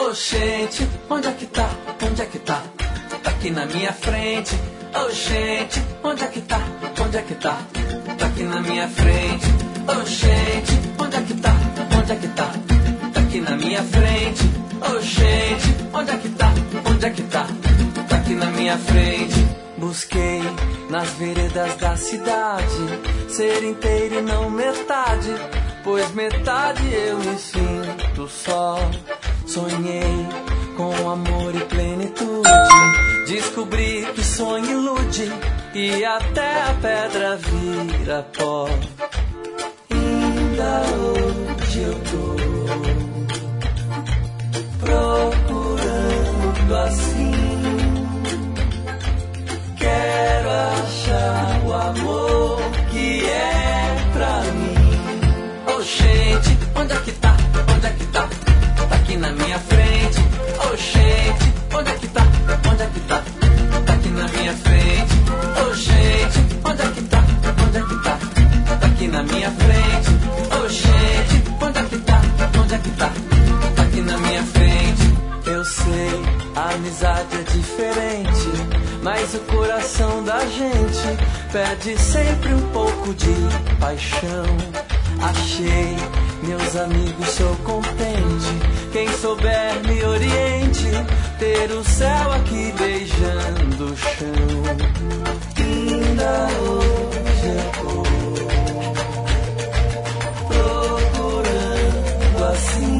Oxente, onde é que tá? Onde é que tá? Tá aqui na minha frente. Oxente, onde é que tá? Onde é que tá? Tá aqui na minha frente. Oxente, onde é que tá? Onde é que tá? Tá aqui na minha frente. Oxente, onde é que tá? Onde é que tá? Tá aqui na minha frente. Busquei nas veredas da cidade ser inteiro e não metade, pois metade eu me sinto só. Sonhei com amor e plenitude, descobri que sonho ilude e até a pedra vira pó. Ainda hoje eu tô procurando assim, quero achar o amor que é pra mim. Oxente, onde é que tá? Onde é que tá? Tá aqui na minha frente. Oxente, onde é que tá? Onde é que tá? Tá aqui na minha frente. Oxente, onde é que tá? Onde é que tá? Tá aqui na minha frente. Oxente, onde é que tá? Onde é que tá? Tá aqui na minha frente. Eu sei, a amizade é diferente, mas o coração da gente pede sempre um pouco de paixão. Achei meus amigos, sou contente. Quem souber me oriente, ter o céu aqui beijando o chão. Ainda hoje eu tô procurando assim,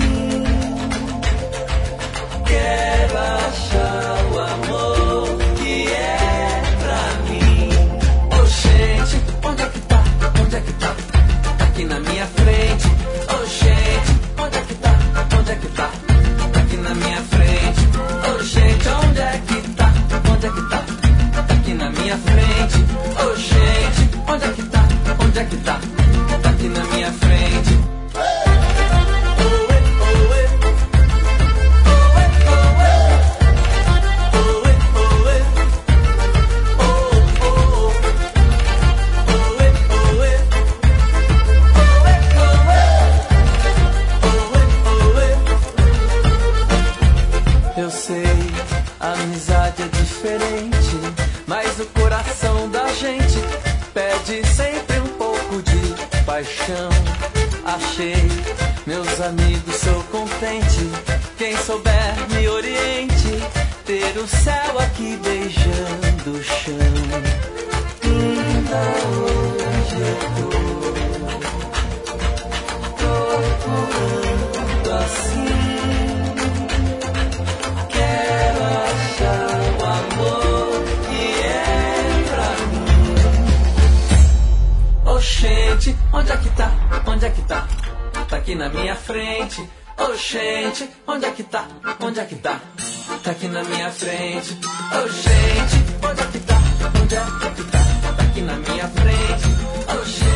quero achar o amor que é pra mim. Oxente, onde é que tá? Onde é que tá? Tá aqui na minha frente. Oxente, onde é que tá? Onde é que tá? Tá aqui na minha frente. Oxente, onde é que tá? Onde é que tá? Tá aqui na minha frente. Oxente, onde é que tá? Onde é que tá? Tá aqui na minha frente. Eu sei, a amizade é diferente, mas o coração da gente pede sempre um pouco de paixão. Achei meus amigos, sou contente. Quem souber me oriente, ter o céu aqui beijando o chão. Ainda hoje eu tô procurando assim, oxente, onde é que tá? Onde é que tá? Tá aqui na minha frente. Oxente, onde é que tá? Onde é que tá? Tá aqui na minha frente. Oxente, onde é que tá? Onde é que tá? Tá aqui na minha frente. Oxente.